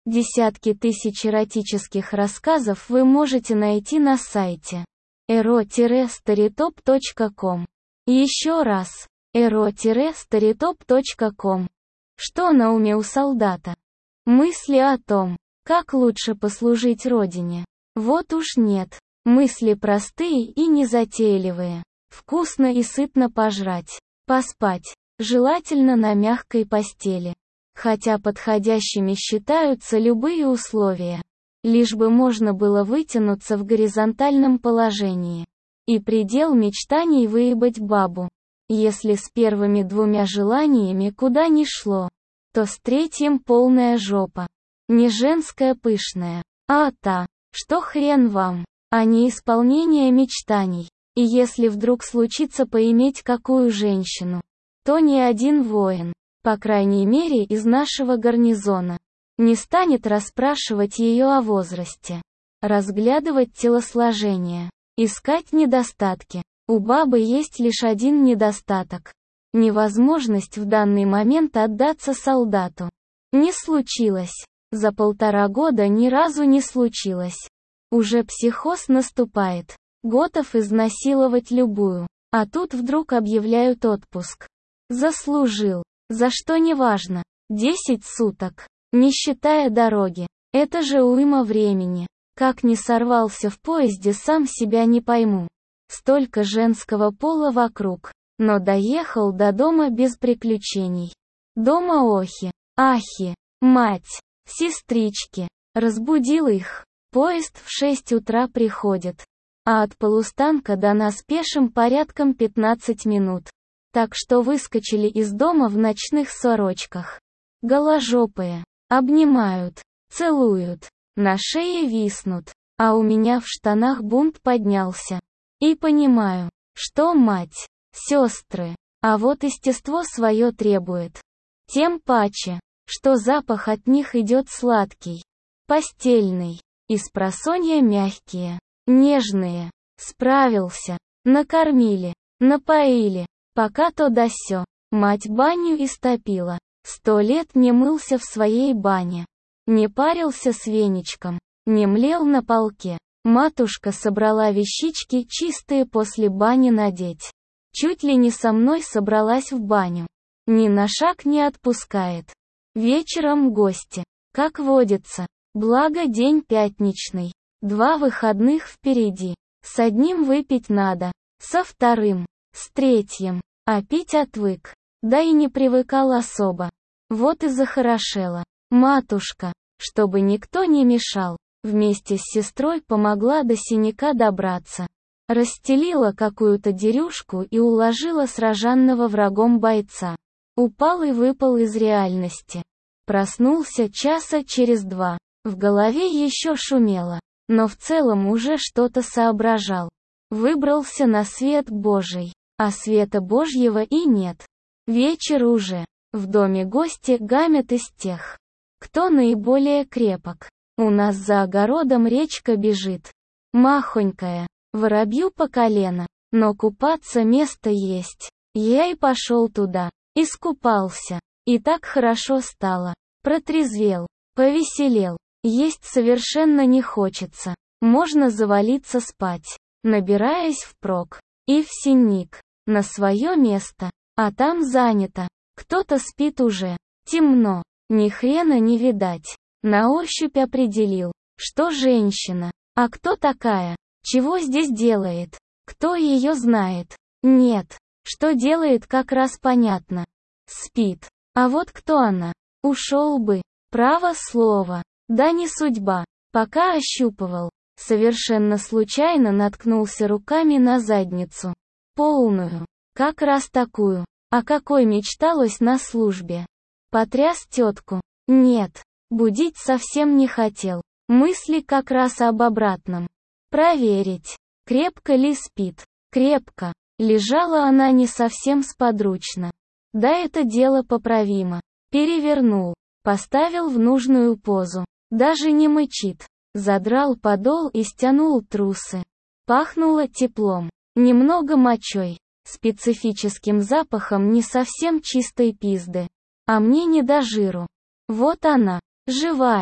Десятки тысяч эротических рассказов вы можете найти на сайте ero-storytop.com. Еще раз, ero-storytop.com. Что на уме у солдата? Мысли о том, как лучше послужить родине. Вот уж нет. Мысли простые и незатейливые. Вкусно и сытно пожрать, поспать, желательно на мягкой постели. Хотя подходящими считаются любые условия. Лишь бы можно было вытянуться в горизонтальном положении. И предел мечтаний выебать бабу. Если с первыми двумя желаниями куда ни шло, то с третьим полная жопа. Не женская пышная, а та, что хрен вам, а не исполнение мечтаний. И если вдруг случится поиметь какую женщину, то ни один воин, по крайней мере из нашего гарнизона, не станет расспрашивать ее о возрасте, разглядывать телосложение, искать недостатки. У бабы есть лишь один недостаток – невозможность в данный момент отдаться солдату. Не случилось. За 1,5 года ни разу не случилось. Уже психоз наступает. Готов изнасиловать любую. А тут вдруг объявляют отпуск. Заслужил. За что неважно. 10 суток. Не считая дороги. Это же уйма времени. Как не сорвался в поезде, сам себя не пойму. Столько женского пола вокруг. Но доехал до дома без приключений. Дома охи, ахи, мать, сестрички. Разбудил их. Поезд в 6 утра приходит. А от полустанка до нас пешим порядком 15 минут. Так что выскочили из дома в ночных сорочках. Голожопые. Обнимают. Целуют. На шее виснут. А у меня в штанах бунт поднялся. И понимаю, что мать, сестры, а вот естество свое требует. Тем паче, что запах от них идет сладкий. Постельный. И спросонья мягкие. Нежные. Справился. Накормили. Напоили. Пока то да сё. Мать баню истопила. 100 лет не мылся в своей бане. Не парился с веничком. Не млел на полке. Матушка собрала вещички чистые после бани надеть. Чуть ли не со мной собралась в баню. Ни на шаг не отпускает. Вечером гости. Как водится. Благо день пятничный. 2 выходных впереди. С одним выпить надо. Со вторым. С третьим. А пить отвык. Да и не привыкал особо. Вот и захорошело. Матушка, чтобы никто не мешал, вместе с сестрой помогла до синяка добраться. Расстелила какую-то дерюшку и уложила сраженного врагом бойца. Упал и выпал из реальности. Проснулся часа через 2. В голове еще шумело, но в целом уже что-то соображал. Выбрался на свет Божий, а света Божьего и нет. Вечер уже. В доме гости гамят из тех, кто наиболее крепок. У нас за огородом речка бежит. Махонькая. Воробью по колено. Но купаться место есть. Я и пошел туда. Искупался. И так хорошо стало. Протрезвел. Повеселел. Есть совершенно не хочется. Можно завалиться спать. Набираясь впрок. И в синник. На свое место. А там занято. Кто-то спит уже. Темно. Ни хрена не видать. На ощупь определил, что женщина. А кто такая? Чего здесь делает? Кто ее знает? Нет. Что делает, как раз понятно. Спит. А вот кто она? Ушел бы. Право слово. Да не судьба. Пока ощупывал. Совершенно случайно наткнулся руками на задницу. Полную. Как раз такую. О какой мечталось на службе. Потряс тетку. Нет. Будить совсем не хотел. Мысли как раз об обратном. Проверить. Крепко ли спит. Крепко. Лежала она не совсем сподручно. Да это дело поправимо. Перевернул. Поставил в нужную позу. Даже не мычит. Задрал подол и стянул трусы. Пахнуло теплом. Немного мочой. Специфическим запахом не совсем чистой пизды. А мне не до жиру. Вот она, живая.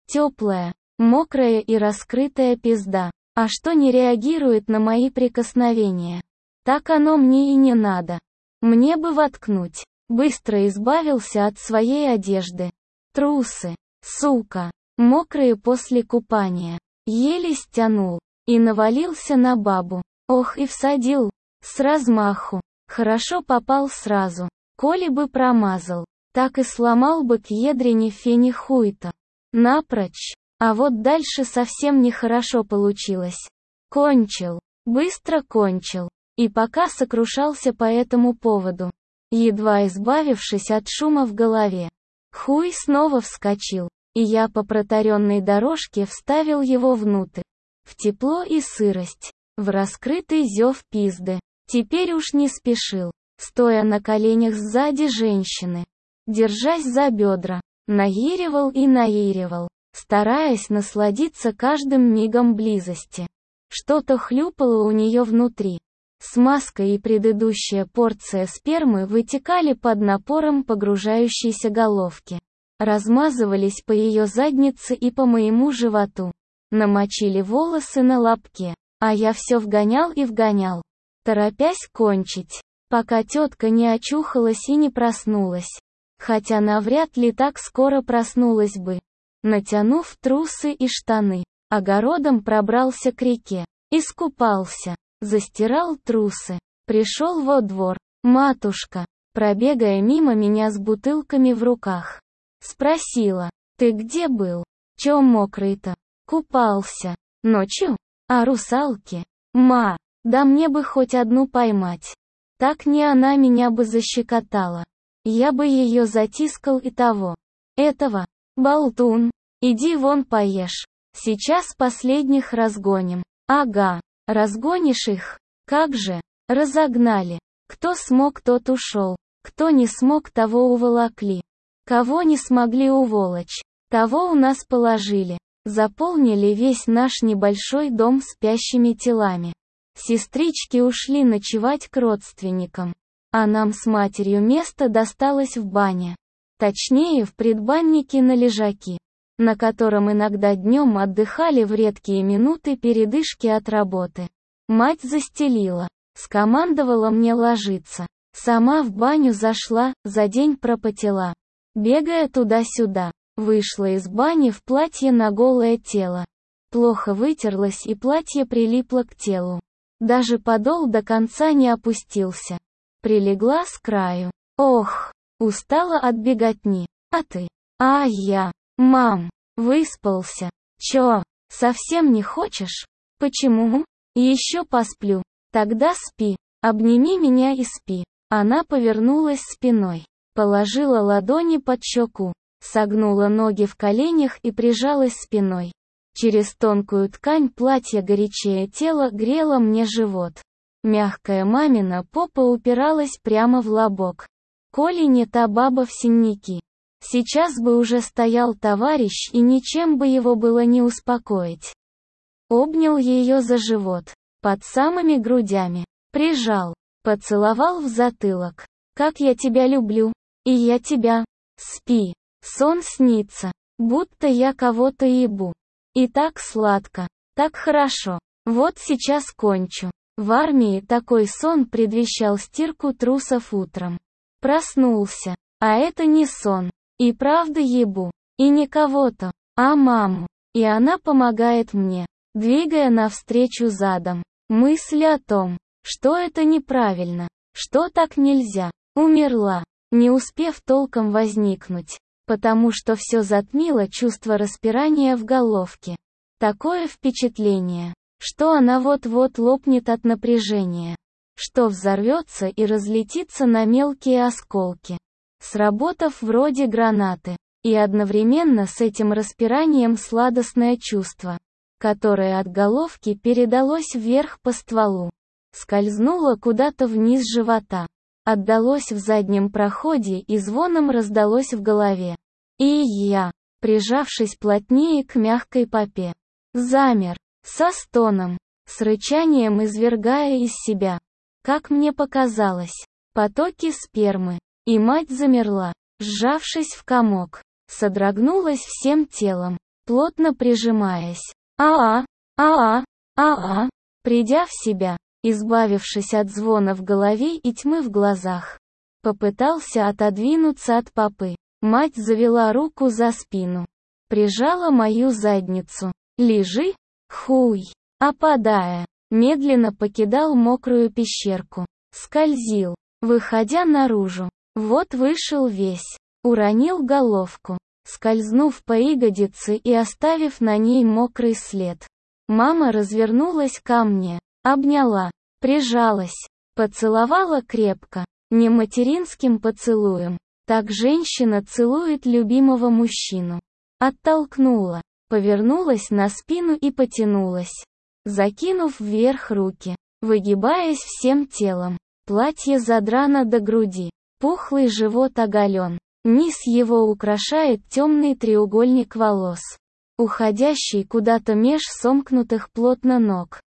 Теплая, мокрая и раскрытая пизда. А что не реагирует на мои прикосновения? Так оно мне и не надо. Мне бы воткнуть. Быстро избавился от своей одежды. Трусы. Сука. Мокрые после купания. Еле стянул. И навалился на бабу. Ох, и всадил. С размаху. Хорошо попал сразу. Коли бы промазал, так и сломал бы к ядрине фени хуй-то. Напрочь. А вот дальше совсем нехорошо получилось. Кончил. Быстро кончил. И пока сокрушался по этому поводу, едва избавившись от шума в голове, хуй снова вскочил, и я по протаренной дорожке вставил его внутрь. В тепло и сырость. В раскрытый зев пизды. Теперь уж не спешил, стоя на коленях сзади женщины, держась за бедра, наиривал и наиривал, стараясь насладиться каждым мигом близости. Что-то хлюпало у нее внутри. Смазка и предыдущая порция спермы вытекали под напором погружающейся головки. Размазывались по ее заднице и по моему животу. Намочили волосы на лобке, а я все вгонял и вгонял, торопясь кончить, пока тетка не очухалась и не проснулась. Хотя навряд ли так скоро проснулась бы. Натянув трусы и штаны, огородом пробрался к реке, искупался, застирал трусы, пришел во двор. Матушка, пробегая мимо меня с бутылками в руках, спросила: «Ты где был? Чё мокрый-то?» «Купался. Ночью? А русалки? Ма, да мне бы хоть одну поймать. Так не она меня бы защекотала. Я бы ее затискал и того. Этого. Болтун. Иди вон поешь. Сейчас последних разгоним». «Ага. Разгонишь их? Как же?» «Разогнали. Кто смог, тот ушел. Кто не смог, того уволокли. Кого не смогли уволочь, того у нас положили. Заполнили весь наш небольшой дом спящими телами. Сестрички ушли ночевать к родственникам. А нам с матерью место досталось в бане. Точнее, в предбаннике на лежаки, на котором иногда днем отдыхали в редкие минуты передышки от работы. Мать застелила, скомандовала мне ложиться. Сама в баню зашла, за день пропотела. Бегая туда-сюда, вышла из бани в платье на голое тело. Плохо вытерлась и платье прилипло к телу. Даже подол до конца не опустился. Прилегла с краю. Ох, устала от беготни. А ты? А я? Мам, выспался. Чё, совсем не хочешь? Почему? Еще посплю. Тогда спи. Обними меня и спи. Она повернулась спиной, положила ладони под щеку, согнула ноги в коленях и прижалась спиной. Через тонкую ткань платья горячее тело грело мне живот. Мягкая мамина попа упиралась прямо в лобок. Коли не та баба в синяки, сейчас бы уже стоял товарищ и ничем бы его было не успокоить. Обнял ее за живот, под самыми грудями, прижал, поцеловал в затылок. «Как я тебя люблю, и я тебя. Спи, сон снится, будто я кого-то ебу. И так сладко, так хорошо. Вот сейчас кончу». В армии такой сон предвещал стирку трусов утром. Проснулся, а это не сон. И правда ебу. И не кого-то, а маму. И она помогает мне, двигая навстречу задом. Мысль о том, что это неправильно, что так нельзя, умерла, не успев толком возникнуть, потому что все затмило чувство распирания в головке. Такое впечатление, что она вот-вот лопнет от напряжения, что взорвется и разлетится на мелкие осколки, сработав вроде гранаты, и одновременно с этим распиранием сладостное чувство, которое от головки передалось вверх по стволу, скользнуло куда-то вниз живота, отдалось в заднем проходе и звоном раздалось в голове. И я, прижавшись плотнее к мягкой попе, замер, со стоном, с рычанием извергая из себя, как мне показалось, потоки спермы, и мать замерла, сжавшись в комок, содрогнулась всем телом, плотно прижимаясь. А-а, а-а, а-а. Придя в себя, избавившись от звона в голове и тьмы в глазах, попытался отодвинуться от папы. Мать завела руку за спину, прижала мою задницу. «Лежи, хуй!» Опадая, медленно покидал мокрую пещерку. Скользил, выходя наружу. Вот вышел весь. Уронил головку, скользнув по ягодице и оставив на ней мокрый след. Мама развернулась ко мне, обняла, прижалась, поцеловала крепко, не материнским поцелуем. Так женщина целует любимого мужчину. Оттолкнула, повернулась на спину и потянулась, закинув вверх руки, выгибаясь всем телом. Платье задрано до груди, пухлый живот оголен. Низ его украшает темный треугольник волос, уходящий куда-то меж сомкнутых плотно ног.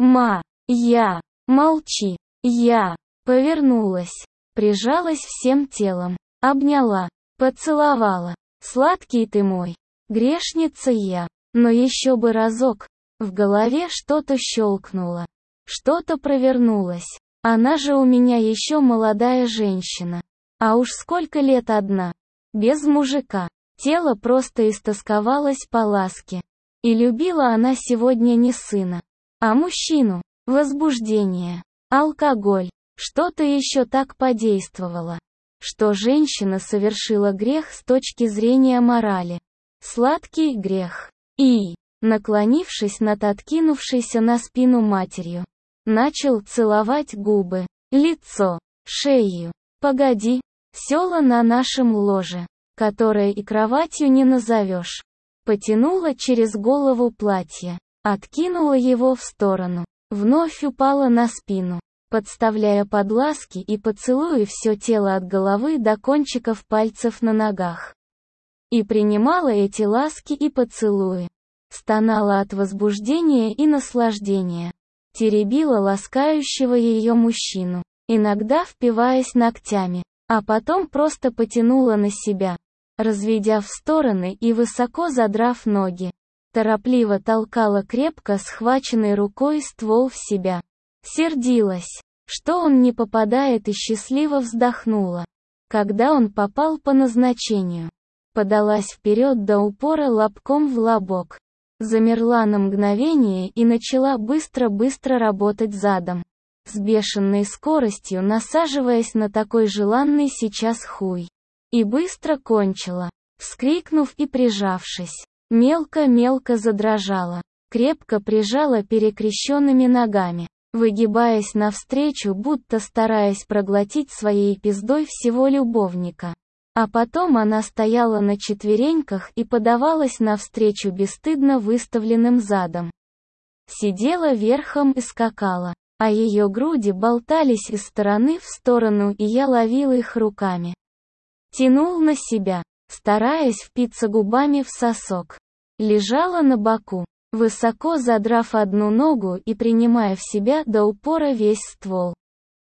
Я. Молчи. Я. Повернулась, прижалась всем телом, обняла, поцеловала. Сладкий ты мой. Грешница я. Но еще бы разок. В голове что-то щелкнуло. Что-то провернулось. Она же у меня еще молодая женщина. А уж сколько лет одна. Без мужика. Тело просто истосковалось по ласке. И любила она сегодня не сына, а мужчину. Возбуждение. Алкоголь. Что-то еще так подействовало, что женщина совершила грех с точки зрения морали. Сладкий грех. И, наклонившись над откинувшейся на спину матерью, начал целовать губы, лицо, шею. Погоди, села на нашем ложе, которое и кроватью не назовешь. Потянула через голову платье, откинула его в сторону, вновь упала на спину, подставляя под ласки и поцелуи все тело от головы до кончиков пальцев на ногах. И принимала эти ласки и поцелуи. Стонала от возбуждения и наслаждения. Теребила ласкающего ее мужчину, иногда впиваясь ногтями, а потом просто потянула на себя, разведя в стороны и высоко задрав ноги. Торопливо толкала крепко схваченной рукой ствол в себя. Сердилась, что он не попадает, и счастливо вздохнула, когда он попал по назначению. Подалась вперед до упора лобком в лобок. Замерла на мгновение и начала быстро-быстро работать задом, с бешеной скоростью насаживаясь на такой желанный сейчас хуй. И быстро кончила, вскрикнув и прижавшись. Мелко-мелко задрожала, крепко прижала перекрещенными ногами, выгибаясь навстречу, будто стараясь проглотить своей пиздой всего любовника. А потом она стояла на четвереньках и подавалась навстречу бесстыдно выставленным задом. Сидела верхом и скакала, а ее груди болтались из стороны в сторону, и я ловил их руками. Тянул на себя, стараясь впиться губами в сосок. Лежала на боку, высоко задрав одну ногу и принимая в себя до упора весь ствол.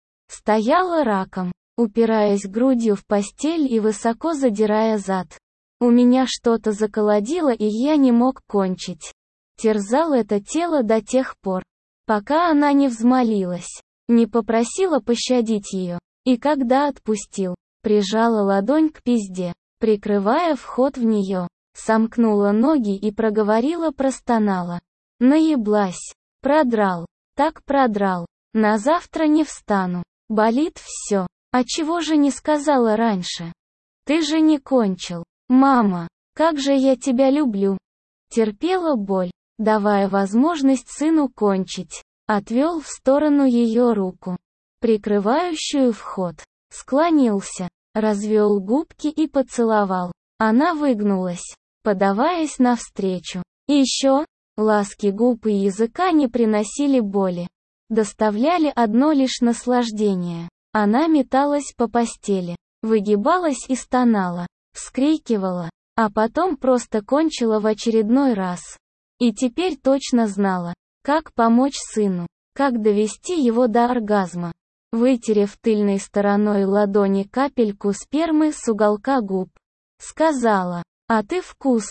Стояла раком, упираясь грудью в постель и высоко задирая зад. У меня что-то заколодило, и я не мог кончить. Терзал это тело до тех пор, пока она не взмолилась, не попросила пощадить ее. И когда отпустил, прижала ладонь к пизде, прикрывая вход в нее, сомкнула ноги и проговорила, простонала. Наеблась. Продрал. Так продрал. На завтра не встану. Болит все. А чего же не сказала раньше? Ты же не кончил. Мама, как же я тебя люблю. Терпела боль, давая возможность сыну кончить. Отвел в сторону ее руку, прикрывающую вход. Склонился, развел губки и поцеловал. Она выгнулась, подаваясь навстречу. И еще, ласки губ и языка не приносили боли. Доставляли одно лишь наслаждение. Она металась по постели, выгибалась и стонала, вскрикивала, а потом просто кончила в очередной раз. И теперь точно знала, как помочь сыну, как довести его до оргазма. Вытерев тыльной стороной ладони капельку спермы с уголка губ, сказала: «А ты вкусный».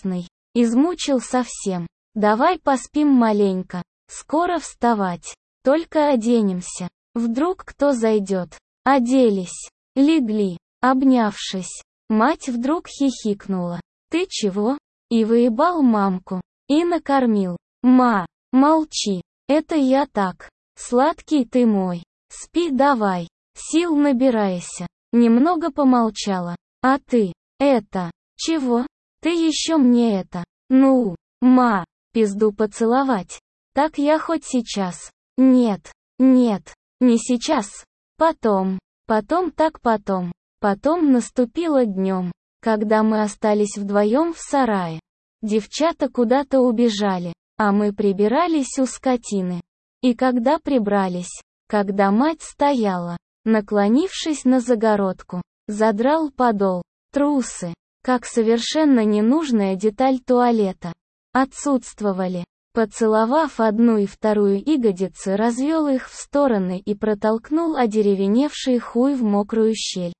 Измучил совсем. Давай поспим маленько. Скоро вставать. Только оденемся. Вдруг кто зайдет. Оделись. Легли, обнявшись. Мать вдруг хихикнула. Ты чего? И выебал мамку. И накормил. Ма, молчи. Это я так. Сладкий ты мой. Спи давай. Сил набирайся. Немного помолчала. А ты, это, чего? Ты еще мне это. Ну, ма, пизду поцеловать. Так я хоть сейчас. Нет, нет, не сейчас. Потом, так потом. Потом наступило днем, когда мы остались вдвоем в сарае. Девчата куда-то убежали, а мы прибирались у скотины. И когда прибрались, когда мать стояла, наклонившись на загородку, задрал подол, трусы, как совершенно ненужная деталь туалета, отсутствовали. Поцеловав одну и вторую ягодицы, развел их в стороны и протолкнул одеревеневший хуй в мокрую щель.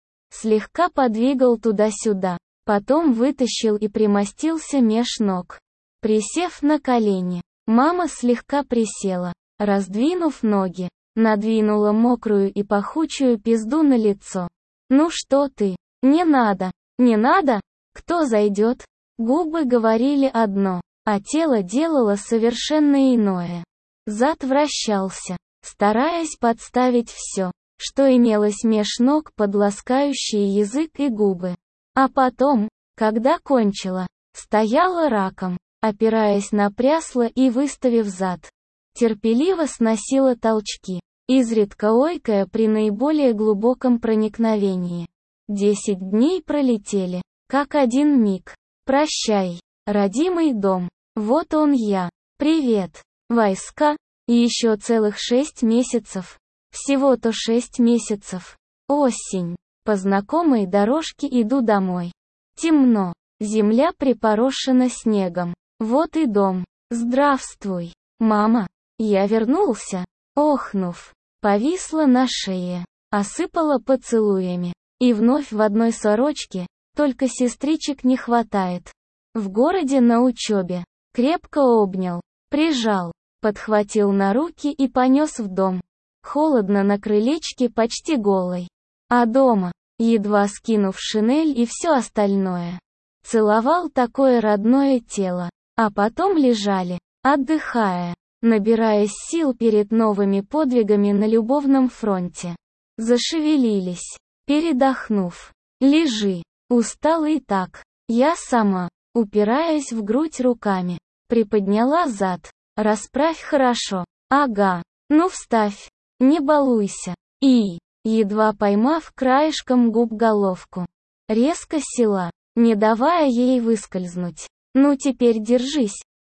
Слегка подвигал туда-сюда, потом вытащил и примостился меж ног. Присев на колени, мама слегка присела, раздвинув ноги, надвинула мокрую и пахучую пизду на лицо. «Ну что ты? Не надо! Не надо! Кто зайдет?» Губы говорили одно, а тело делало совершенно иное. Зад вращался, стараясь подставить все, что имелось меж ног под ласкающий язык и губы. А потом, когда кончила, стояла раком, опираясь на прясло и выставив зад. Терпеливо сносила толчки, изредка ойкая при наиболее глубоком проникновении. 10 дней пролетели, как один миг. Прощай, родимый дом. Вот он я. Привет, войска. И еще целых 6 месяцев. Всего-то 6 месяцев. Осень. По знакомой дорожке иду домой. Темно. Земля припорошена снегом. Вот и дом. Здравствуй, мама. Я вернулся. Охнув, повисла на шее, осыпала поцелуями. И вновь в одной сорочке, только сестричек не хватает. В городе на учебе. Крепко обнял, прижал, подхватил на руки и понес в дом. Холодно на крылечке почти голой. А дома, едва скинув шинель и все остальное. Целовал такое родное тело. А потом лежали, отдыхая, набираясь сил перед новыми подвигами на любовном фронте. Зашевелились, передохнув. Лежи, устал и так. Я сама, упираясь в грудь руками, приподняла зад. Расправь хорошо. Ага, ну вставь. Не балуйся. И, едва поймав краешком губ головку, резко села, не давая ей выскользнуть. Ну теперь держись.